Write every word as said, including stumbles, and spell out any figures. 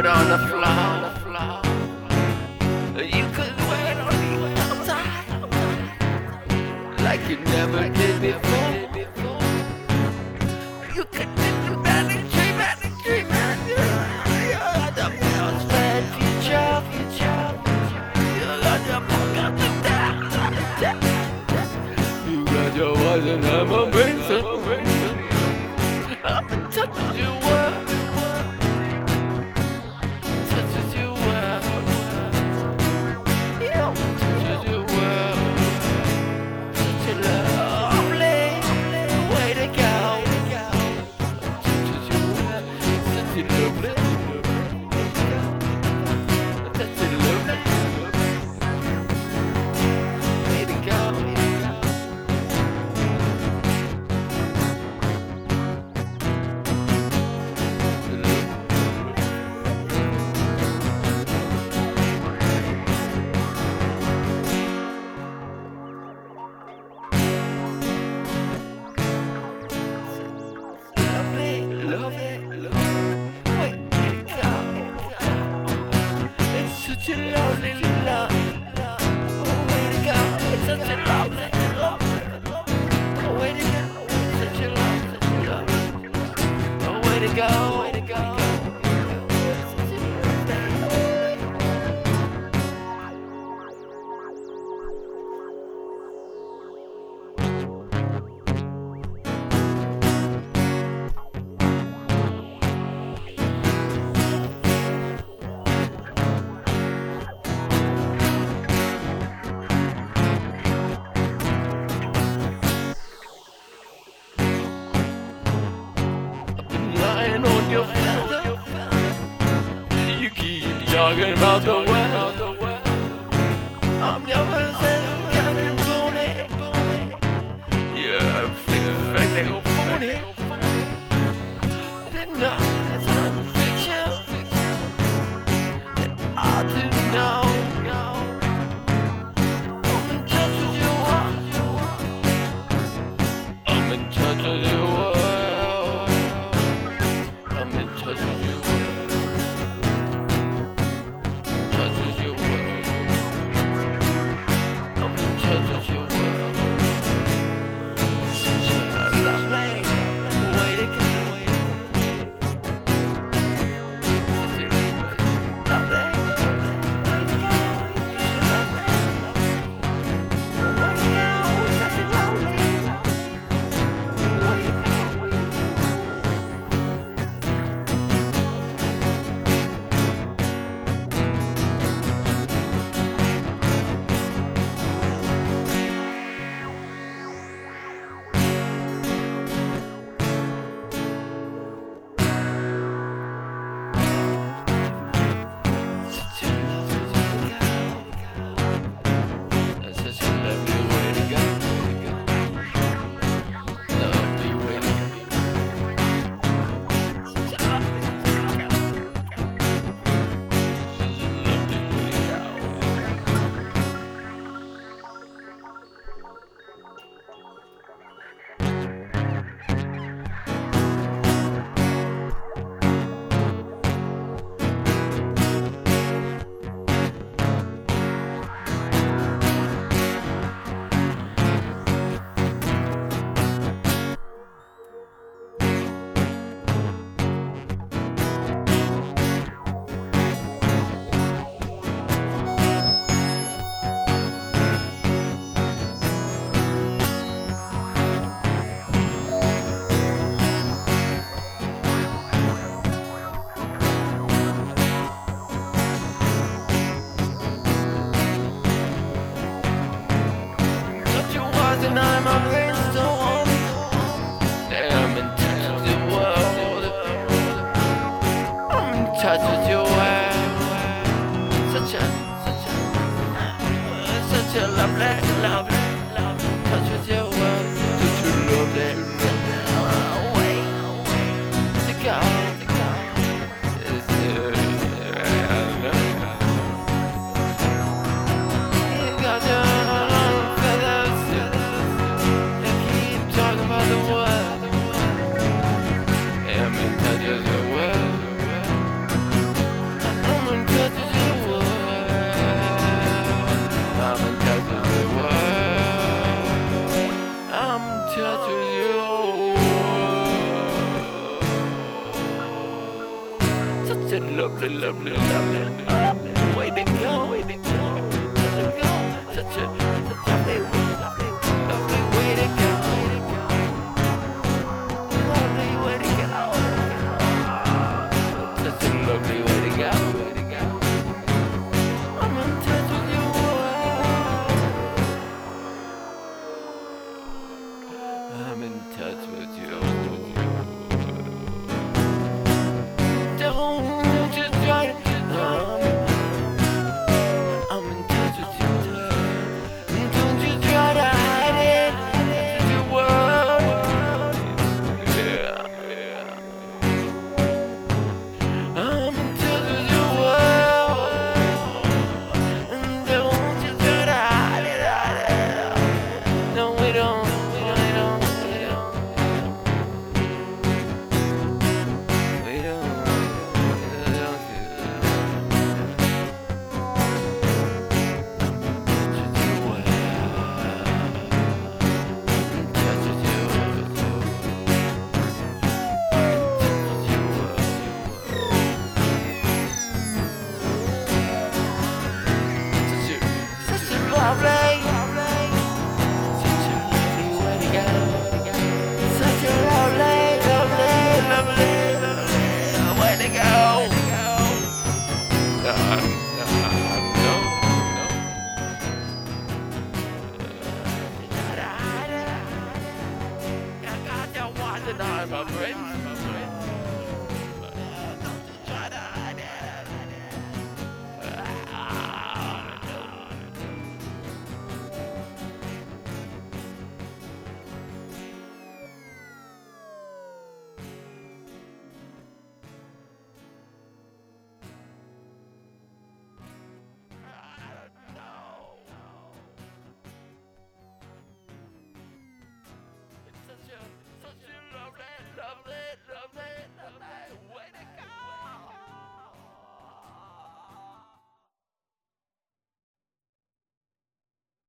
on the floor. You could wait on the outside like you never did before. You could do that and dream and dream and you're the most bad future, future. You're the most you got your eyes and I'm a brain. I'm in touch with your world. Touch with your world. Yeah, touch with your world. Such a lovely way to go. Touch with your world. Such a lovely. Such a lovely way to go. Love it, love it, way to go. It's such a lovely love. Oh, way to go. It's such a lovely love. Oh, way to go. It's such a love, such a love. Oh, way to go, way to go. Lying on your feather, you keep talking about the weather. I'm never saying kind of phony. Yeah, I'm feeling like they go phony. Didn't know it's not fiction. I didn't know. I'm in touch with your heart. I'm in touch with your heart. I'm in touch with you. Touch with your world. I'm in touch with your world. Such a lovely way to go. Such a lovely way to go. Such a lovely way to go. And I'm a brainstorm. I'm in touch with the world. I'm in touch with your world. Such a, such a, such a lovely, lovely, touch with your world. Such a lovely, way to go. You got your lovely, lovely, lovely way to go, way to go, way to go. Such a, such a lovely, lovely, lovely way to go, lovely way to go. Such a lovely way to go, way to go. I'm in touch with your world. I'm in touch with you. Don't you try to harm me. I'm in touch with you. Don't you try to hide it. It's your world. Yeah, yeah. I'm in touch with your world. And don't you try to hide it, hide it. No, we don't. We don't. We don't. We don't. My friend.